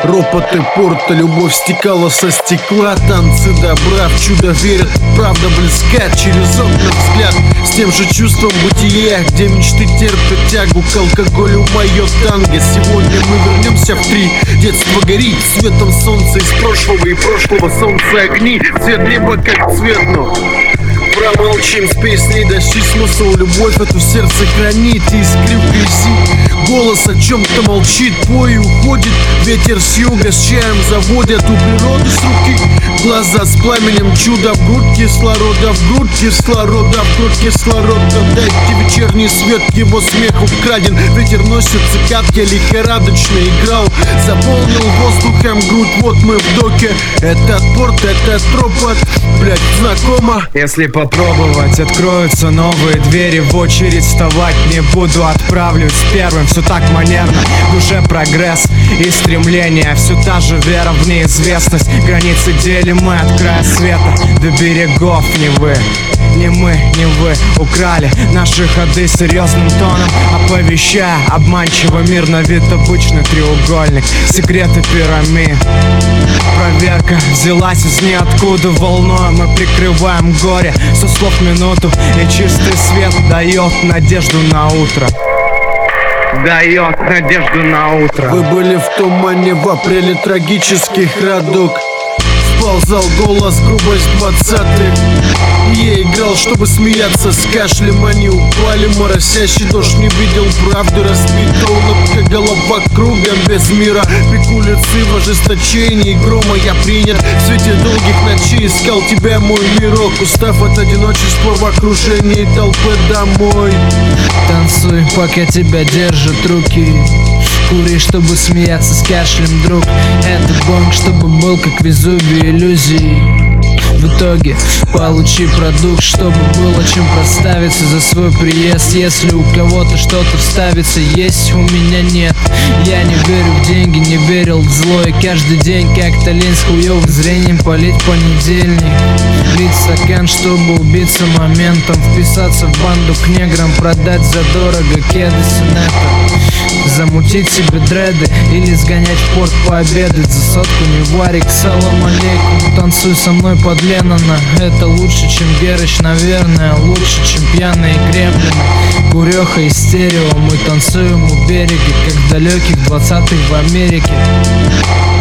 Ропоты порта, любовь стекала со стекла. Танцы добра, в чудо верят, правда близка. Через окна взгляд, с тем же чувством бытия, где мечты терпят тягу к алкоголю. Мое танго, сегодня мы вернемся в 3. Детство горит светом солнца из прошлого, и прошлого солнца огни. Цвет неба как цвет, но промолчим с песней, дощи смысл. Любовь эту сердце хранит, и искрив грязи. Голос о чем-то молчит, пой и уходит. Ветер с юга с чаем заводят у природы с руки. Глаза с пламенем чуда, в грудь кислорода, в грудь кислорода, в грудь кислорода. Дайте вечерний свет, его смех украден. Ветер носит цикад, я лихорадочно играл. Заполнил воздухом грудь, вот мы в доке. Этот порт, этот ропот, блять, знакомо. Если попробовать, откроются новые двери. В очередь вставать не буду, отправлюсь первым. Все так манерно, в душе прогресс и стремление. Все та же вера в неизвестность. Границы делим мы от края света до берегов Невы. Ни мы, ни вы украли наши ходы серьезным тоном, оповещая обманчиво мир на вид обычный треугольник. Секреты пирамид. Проверка взялась из ниоткуда волной. Мы прикрываем горе со слов минуту, и чистый свет дает надежду на утро. Дает надежду на утро. Вы были в тумане в апреле трагических радуг. Сползал голос, грубость 20-х. Я играл, чтобы смеяться с кашлем. Они упали, моросящий дождь не видел правды. Разбита улыбка, голова кругом без мира. Пеку лицы в ожесточении грома. Я принят в свете долгих ночей. Искал тебя, мой мирок, устав от одиночества в окружении толпы домой. Танцуй, пока тебя держат руки. Кури, чтобы смеяться с кашлем, друг. Этот бонг, чтобы был как Везувий иллюзий. В итоге получи продукт, чтобы было чем проставиться за свой приезд. Если у кого-то что-то вставится, есть, у меня нет. Я не верю в деньги, не верил в зло. И каждый день как-то лень с хуёвым зрением полить понедельник. Лить стакан, чтобы убиться моментом. Вписаться в банду к неграм, продать задорого кеды Синета. Замутить себе дреды или сгонять в порт пообедать. За сотку не варик, салам алейкум. Танцуй со мной под Леннона. Это лучше, чем Герыч, наверное. Лучше, чем пьяные гремлины. Куреха и стерео. Мы танцуем у берега, как в далеких 20-х в Америке.